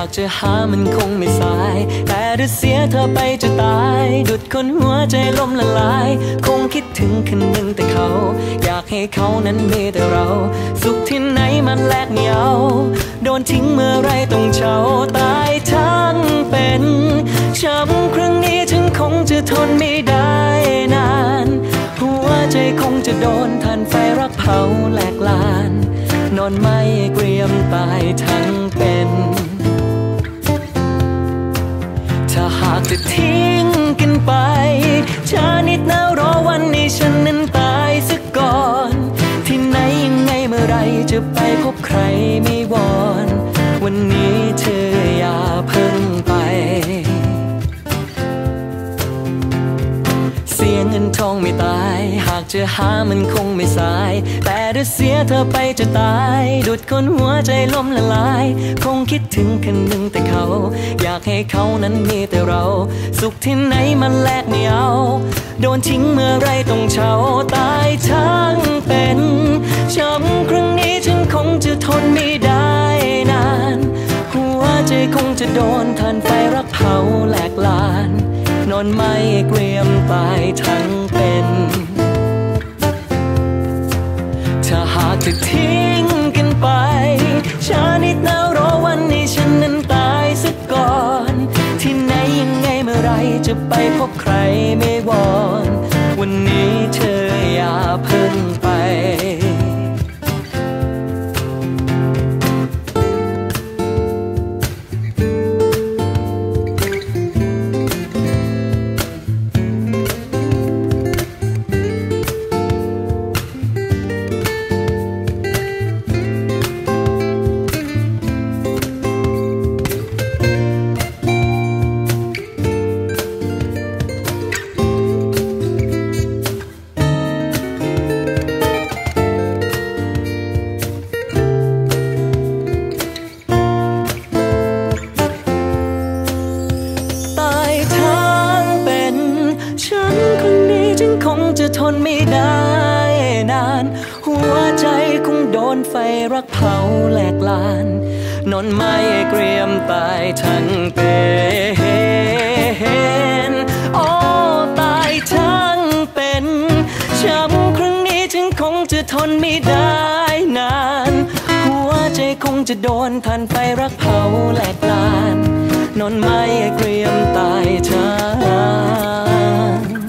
จะหามันคงไม่สายแต่ถ้าเสียเธอไปจะตายดุดคนหัวใจล้มละลายคงคิดถึงคนหนึ่งแต่เขาอยากให้เขานั้นมีแต่เราสุขที่ไหนมันแลกไม่เอาโดนทิ้งเมื่อไรต้องเช่าตายทั้งเป็นช้ำครั้งนี้ฉันคงจะทนไม่ได้นานหัวใจคงจะโดนทันไฟรักเผาแหลกลานนอนไม่เกรียมตายทั้งเป็นถ้าหากจะทิ้งกันไปช้านิดนะรอวันนี้ฉันนั้นตายซะก่อนที่ไหนยังไงเมื่อไรจะไปพบใครไม่วอนวันนี้เธออย่าเพิ่งไปเสียเงินทองไม่ตายหากจะหามันคงไม่สายแต่ถ้าเสียเธอไปจะตายดุดคนหัวใจล้มละลายคงคิดถึงคนหนึ่งแต่เขาอยากให้เขานั้นมีแต่เราสุขที่ไหนมันแลกไม่เอาโดนทิ้งเมื่อไรต้องเช่าตายทั้งเป็นช้ำครั้งนี้ฉันคงจะทนไม่ได้นานหัวใจคงจะโดนทันไฟรักเผาแหลกลานนอนไม่เกรียมตายทั้งเป็นถ้าหากจะทิ้งกันไปช้านิดนะรอวันนี้ฉันนั้นตายซะก่อนที่ไหนยังไงเมื่อไรจะไปพบใครไม่วอนวันนี้เธออย่าเพิ่งไปจะทนไม่ได้นานหัวใจคงโดนไฟรักเผาแหลกลานนอนไม่เกรียมตายทั้งเป็นโอ้ตายทั้งเป็นช้ำครั้งนี้ฉันคงจะทนไม่ได้นานหัวใจคงจะโดนทันไฟรักเผาแหลกลานนอนไม่เกรียมตายทั้ง